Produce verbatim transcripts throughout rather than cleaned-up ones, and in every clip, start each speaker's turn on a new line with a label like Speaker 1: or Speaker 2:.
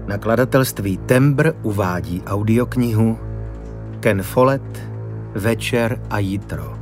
Speaker 1: Nakladatelství Tembr uvádí audioknihu Ken Follett Večer a jitro.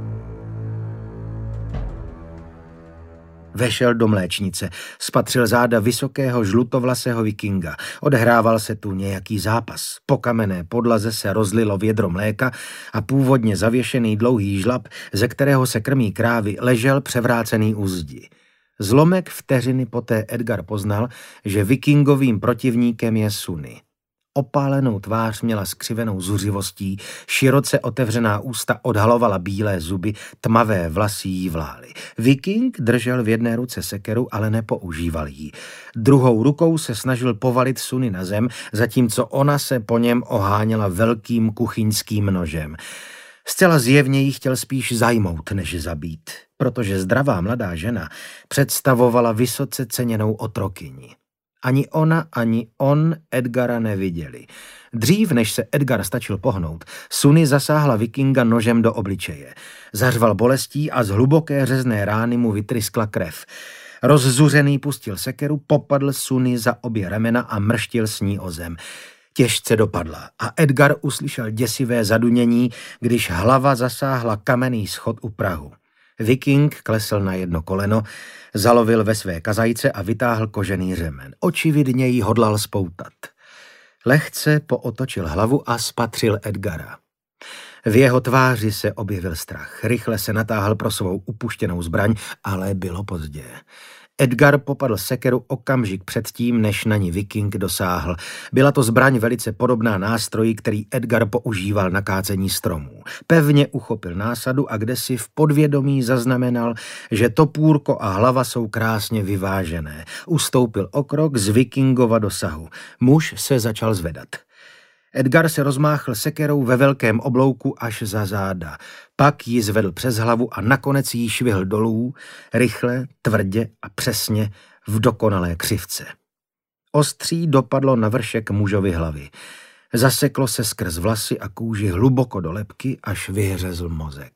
Speaker 1: Vešel do mléčnice, spatřil záda vysokého žlutovlasého vikinga. Odehrával se tu nějaký zápas. Po kamenné podlaze se rozlilo vědro mléka a původně zavěšený dlouhý žlab, ze kterého se krmí krávy, ležel převrácený u zdi. Zlomek vteřiny poté Edgar poznal, že vikingovým protivníkem je Sunny. Opálenou tvář měla skřivenou zuřivostí, široce otevřená ústa odhalovala bílé zuby, tmavé vlasy jí vlály. Viking držel v jedné ruce sekeru, ale nepoužíval ji. Druhou rukou se snažil povalit Sunny na zem, zatímco ona se po něm oháněla velkým kuchyňským nožem. Zcela zjevně jí chtěl spíš zajmout, než zabít, protože zdravá mladá žena představovala vysoce ceněnou otrokyni. Ani ona, ani on Edgara neviděli. Dřív, než se Edgar stačil pohnout, Sunny zasáhla vikinga nožem do obličeje. Zařval bolestí a z hluboké řezné rány mu vytryskla krev. Rozzuřený pustil sekeru, popadl Sunny za obě ramena a mrštil s ní o zem. Těžce dopadla a Edgar uslyšel děsivé zadunění, když hlava zasáhla kamenný schod u prahu. Viking klesl na jedno koleno, zalovil ve své kazajce a vytáhl kožený řemen. Očividně jí hodlal spoutat. Lehce pootočil hlavu a spatřil Edgara. V jeho tváři se objevil strach. Rychle se natáhl pro svou upuštěnou zbraň, ale bylo pozdě. Edgar popadl sekeru okamžik předtím, než na ní viking dosáhl. Byla to zbraň velice podobná nástroji, který Edgar používal na kácení stromů. Pevně uchopil násadu a kdesi v podvědomí zaznamenal, že topůrko a hlava jsou krásně vyvážené. Ustoupil o krok z vikingova dosahu. Muž se začal zvedat. Edgar se rozmáchl sekerou ve velkém oblouku až za záda. Pak ji zvedl přes hlavu a nakonec ji švihl dolů, rychle, tvrdě a přesně v dokonalé křivce. Ostří dopadlo na vršek mužovy hlavy. Zaseklo se skrz vlasy a kůži hluboko do lebky, až vyhřezl mozek.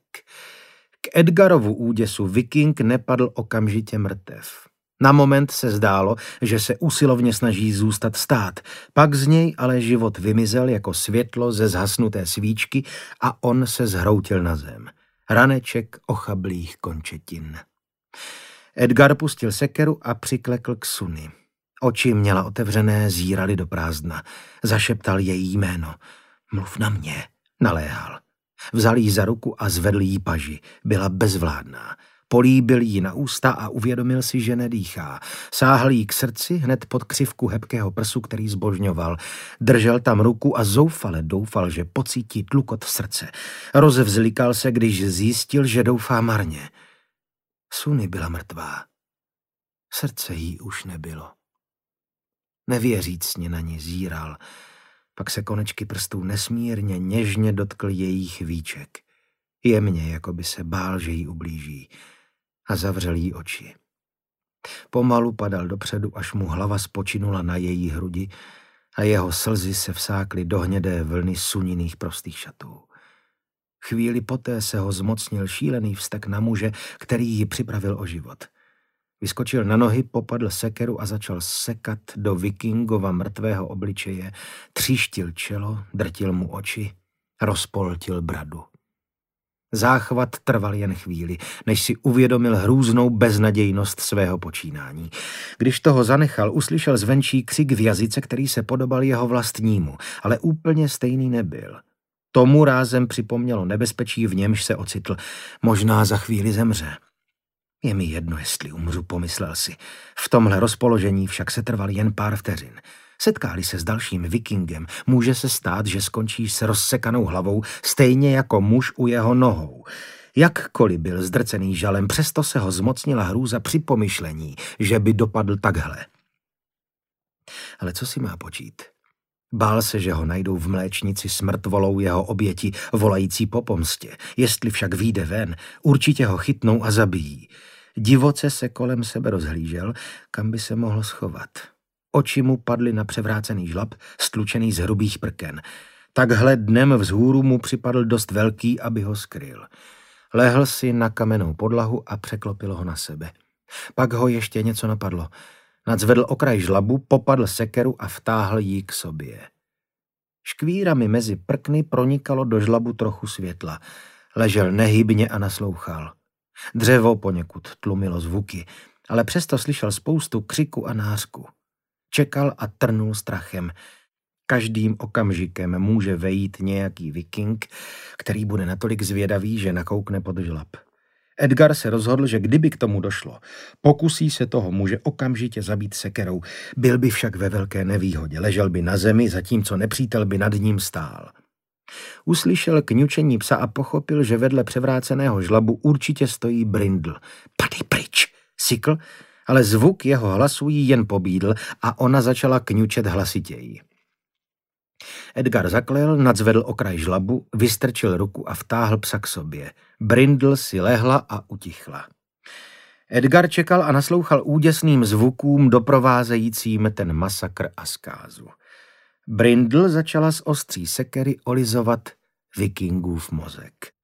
Speaker 1: K Edgarovu úděsu viking nepadl okamžitě mrtev. Na moment se zdálo, že se usilovně snaží zůstat stát, pak z něj ale život vymizel jako světlo ze zhasnuté svíčky a on se zhroutil na zem. Raneček ochablých končetin. Edgar pustil sekeru a přiklekl k Sunny. Oči měla otevřené, zírali do prázdna. Zašeptal její jméno. Mluv na mě, naléhal. Vzal jí za ruku a zvedl jí paži. Byla bezvládná. Políbil jí na ústa a uvědomil si, že nedýchá. Sáhl jí k srdci hned pod křivku hebkého prsu, který zbožňoval. Držel tam ruku a zoufale doufal, že pocítí tlukot v srdce. Rozvzlikal se, když zjistil, že doufá marně. Sunny byla mrtvá. Srdce jí už nebylo. Nevěřícně na ní zíral. Pak se konečky prstů nesmírně něžně dotkl jejich víček. Jemně, jako by se bál, že jí ublíží. A zavřel jí oči. Pomalu padal dopředu, až mu hlava spočinula na její hrudi a jeho slzy se vsákly do hnědé vlny Sunniných prostých šatů. Chvíli poté se ho zmocnil šílený vztek na muže, který ji připravil o život. Vyskočil na nohy, popadl sekeru a začal sekat do vikingova mrtvého obličeje, tříštil čelo, drtil mu oči, rozpoltil bradu. Záchvat trval jen chvíli, než si uvědomil hrůznou beznadějnost svého počínání. Když toho zanechal, uslyšel zvenčí křik v jazyce, který se podobal jeho vlastnímu, ale úplně stejný nebyl. Tomu rázem připomnělo nebezpečí, v němž se ocitl. Možná za chvíli zemře. Je mi jedno, jestli umřu, pomyslel si. V tomhle rozpoložení však se trval jen pár vteřin. Setkáli se s dalším vikingem, může se stát, že skončíš s rozsekanou hlavou, stejně jako muž u jeho nohou. Jakkoliv byl zdrcený žalem, přesto se ho zmocnila hrůza při pomyšlení, že by dopadl takhle. Ale co si má počít? Bál se, že ho najdou v mléčnici s mrtvolou jeho oběti, volající po pomstě. Jestli však vyjde ven, určitě ho chytnou a zabijí. Divoce se kolem sebe rozhlížel, kam by se mohl schovat. Oči mu padly na převrácený žlab, stlučený z hrubých prken. Takhle dnem vzhůru mu připadl dost velký, aby ho skryl. Lehl si na kamennou podlahu a překlopil ho na sebe. Pak ho ještě něco napadlo. Nadzvedl okraj žlabu, popadl sekeru a vtáhl ji k sobě. Škvírami mezi prkny pronikalo do žlabu trochu světla. Ležel nehybně a naslouchal. Dřevo poněkud tlumilo zvuky, ale přesto slyšel spoustu křiku a nářku. Čekal a trnul strachem. Každým okamžikem může vejít nějaký viking, který bude natolik zvědavý, že nakoukne pod žlab. Edgar se rozhodl, že kdyby k tomu došlo, pokusí se toho muže okamžitě zabít sekerou. Byl by však ve velké nevýhodě, ležel by na zemi, zatímco nepřítel by nad ním stál. Uslyšel kňučení psa a pochopil, že vedle převráceného žlabu určitě stojí Brindl. Padej pryč, sykl, ale zvuk jeho hlasu jí jen pobídl a ona začala kňučet hlasitěji. Edgar zaklel, nadzvedl okraj žlabu, vystrčil ruku a vtáhl psa k sobě. Brindl si lehla a utichla. Edgar čekal a naslouchal úděsným zvukům doprovázejícím ten masakr a zkázu. Brindl začala z ostří sekery olizovat vikingův mozek.